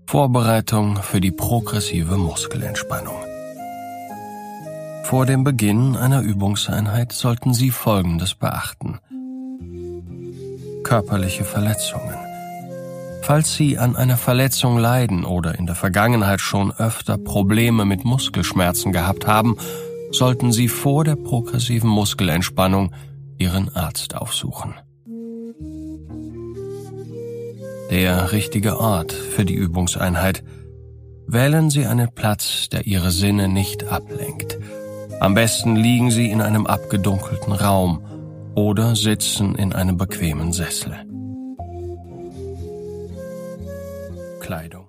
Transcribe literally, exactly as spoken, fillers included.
Vorbereitung für die progressive Muskelentspannung. Vor dem Beginn einer Übungseinheit sollten Sie Folgendes beachten. Körperliche Verletzungen. Falls Sie an einer Verletzung leiden oder in der Vergangenheit schon öfter Probleme mit Muskelschmerzen gehabt haben, sollten Sie vor der progressiven Muskelentspannung Ihren Arzt aufsuchen. Der richtige Ort für die Übungseinheit. Wählen Sie einen Platz, der Ihre Sinne nicht ablenkt. Am besten liegen Sie in einem abgedunkelten Raum oder sitzen in einem bequemen Sessel. Kleidung.